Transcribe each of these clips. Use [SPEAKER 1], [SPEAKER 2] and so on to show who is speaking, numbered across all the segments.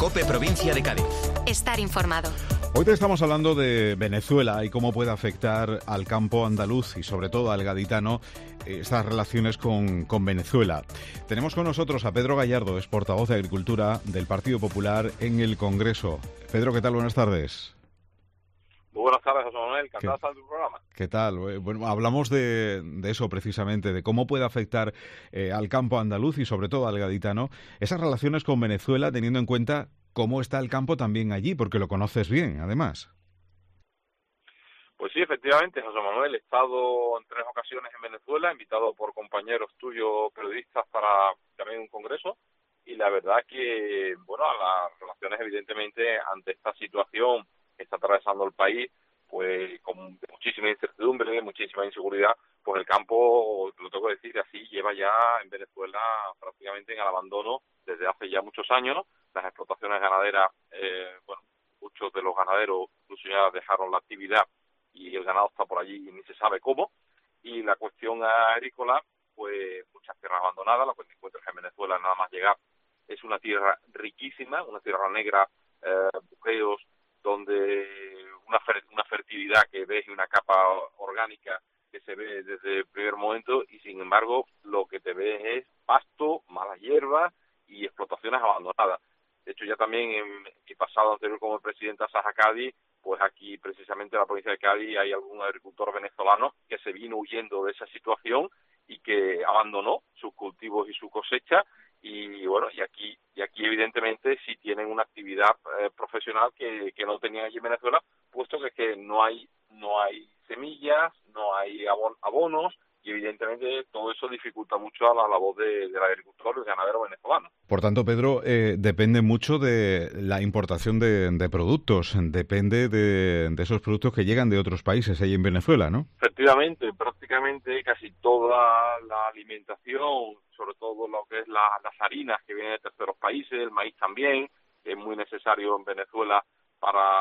[SPEAKER 1] COPE Provincia de Cádiz.
[SPEAKER 2] Estar informado.
[SPEAKER 3] Hoy te estamos hablando de Venezuela y cómo puede afectar al campo andaluz y sobre todo al gaditano estas relaciones con Venezuela. Tenemos con nosotros a Pedro Gallardo, es portavoz de Agricultura del Partido Popular en el Congreso. Pedro, ¿qué tal? Buenas tardes.
[SPEAKER 4] Muy buenas tardes, José Manuel. Encantado de estar en tu programa.
[SPEAKER 3] ¿Qué tal? Bueno, hablamos de eso precisamente, de cómo puede afectar al campo andaluz y sobre todo al gaditano esas relaciones con Venezuela, teniendo en cuenta cómo está el campo también allí, porque lo conoces bien, además.
[SPEAKER 4] Pues sí, efectivamente, José Manuel. He estado en 3 ocasiones en Venezuela, invitado por compañeros tuyos periodistas para también un congreso, y la verdad que, bueno, las relaciones evidentemente ante esta situación que está atravesando el país, pues con muchísima incertidumbre, muchísima inseguridad, pues el campo, lo tengo que decir así, lleva ya en Venezuela prácticamente en el abandono desde hace ya muchos años. Las explotaciones ganaderas, bueno, muchos de los ganaderos incluso ya dejaron la actividad y el ganado está por allí y ni se sabe cómo. Y la cuestión agrícola, pues muchas tierras abandonadas. Lo que te encuentras en Venezuela nada más llegar es una tierra riquísima, una tierra negra, bujeos, donde una fertilidad que ves y una capa orgánica que se ve desde el primer momento, y sin embargo lo que te ves es pasto, malas hierbas y explotaciones abandonadas. De hecho, ya también en mi pasado anterior como presidente de Asaja Cádiz, pues aquí precisamente en la provincia de Cádiz hay algún agricultor venezolano que se vino huyendo de esa situación y que abandonó sus cultivos y su cosecha, y bueno, y aquí evidentemente sí tienen una actividad profesional que no tenían allí en Venezuela, puesto que no hay semillas, no hay abonos, y evidentemente todo eso dificulta mucho a la labor del agricultor y el ganadero venezolano.
[SPEAKER 3] Por tanto, Pedro, depende mucho de la importación de productos, depende de esos productos que llegan de otros países ahí en Venezuela, ¿no?
[SPEAKER 4] Efectivamente, prácticamente casi toda la alimentación, sobre todo lo que es las harinas que vienen de terceros países, el maíz también, que es muy necesario en Venezuela para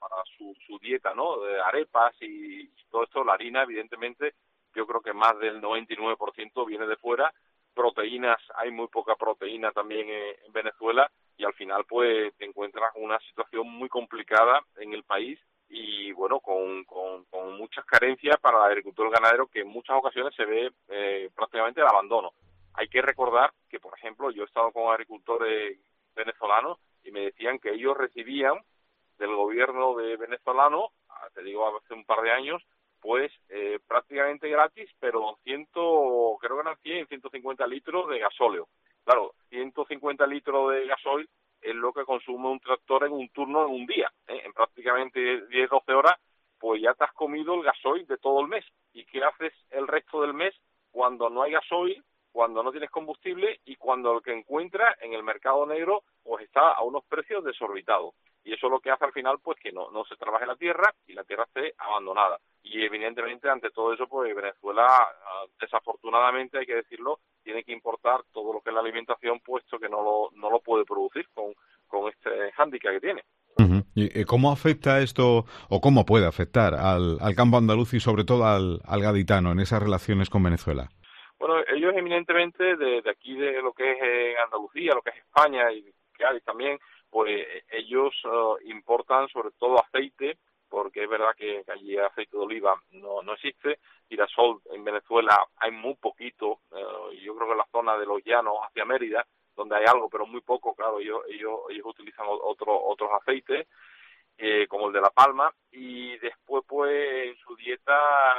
[SPEAKER 4] su dieta, ¿no? De arepas y todo esto. La harina, evidentemente, yo creo que más del 99% viene de fuera. Proteínas, hay muy poca proteína también en Venezuela, y al final pues te encuentras con una situación muy complicada en el país y bueno, con muchas carencias para el agricultor ganadero, que en muchas ocasiones se ve prácticamente el abandono. Hay que recordar que, por ejemplo, yo he estado con agricultores venezolanos y me decían que ellos recibían del gobierno de venezolano, te digo hace un par de años, pues prácticamente gratis, pero creo que eran 150 litros de gasóleo. Claro, 150 litros de gasoil es lo que consume un tractor en un turno en un día, en prácticamente 10-12 horas, pues ya te has comido el gasoil de todo el mes. ¿Y qué haces el resto del mes cuando no hay gasoil, cuando no tienes combustible y cuando el que encuentras en el mercado negro pues está a unos precios desorbitados? Y eso es lo que hace al final pues que no se trabaje la tierra y la tierra esté abandonada. Y evidentemente ante todo eso pues Venezuela, desafortunadamente hay que decirlo, tiene que importar todo lo que es la alimentación, puesto que no lo puede producir con este hándicap que tiene.
[SPEAKER 3] Uh-huh. ¿Y cómo afecta esto, o cómo puede afectar al campo andaluz y sobre todo al gaditano en esas relaciones con Venezuela?
[SPEAKER 4] Bueno, ellos eminentemente de aquí de lo que es Andalucía, lo que es España y Cádiz también, pues ellos importan sobre todo aceite, porque es verdad que allí aceite de oliva no existe. Girasol en Venezuela hay muy poquito, yo creo que en la zona de los llanos hacia Mérida, donde hay algo, pero muy poco. Claro, ellos utilizan otros aceites, como el de la palma, y después pues en su dieta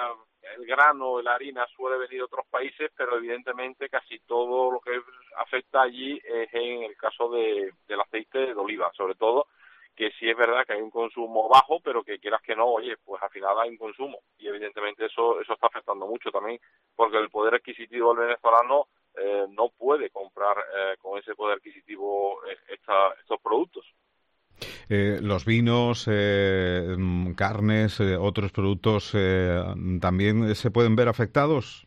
[SPEAKER 4] el grano, la harina suele venir de otros países, pero evidentemente casi todo lo que afecta allí es en el caso del aceite de oliva, sobre todo, que sí es verdad que hay un consumo bajo, pero que quieras que no, oye, pues al final hay un consumo, y evidentemente eso está afectando mucho también, porque el poder adquisitivo del venezolano no puede comprar con ese poder adquisitivo estos productos.
[SPEAKER 3] Los vinos, carnes, otros productos, ¿también se pueden ver afectados?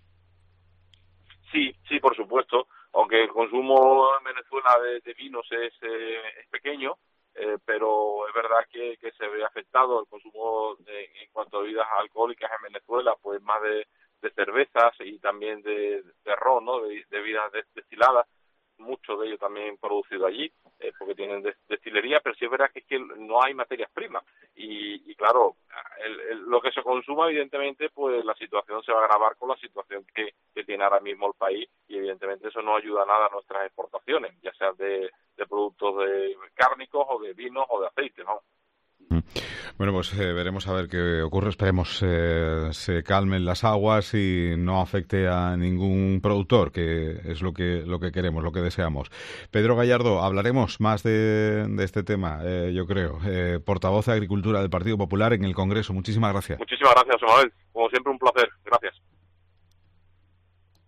[SPEAKER 4] Sí, por supuesto, aunque el consumo en Venezuela de vinos es pequeño, pero es verdad que se ve afectado el consumo en cuanto a bebidas alcohólicas en Venezuela, pues más de cervezas y también de ron, ¿no? De bebidas destiladas, mucho de ello también producido allí, porque tienen destilería, pero sí es verdad que es que no hay materias primas. Y claro, lo que se consuma, evidentemente, pues la situación se va a agravar con la situación que tiene ahora mismo el país, y evidentemente eso no ayuda nada a nuestras exportaciones, ya sea de productos de cárnicos o de vinos o de aceite, ¿no?
[SPEAKER 3] Bueno, pues veremos a ver qué ocurre. Esperemos se calmen las aguas y no afecte a ningún productor, que es lo que queremos, lo que deseamos. Pedro Gallardo, hablaremos más de este tema, yo creo. Portavoz de Agricultura del Partido Popular en el Congreso. Muchísimas gracias.
[SPEAKER 4] Muchísimas gracias, Manuel. Como siempre, un placer. Gracias.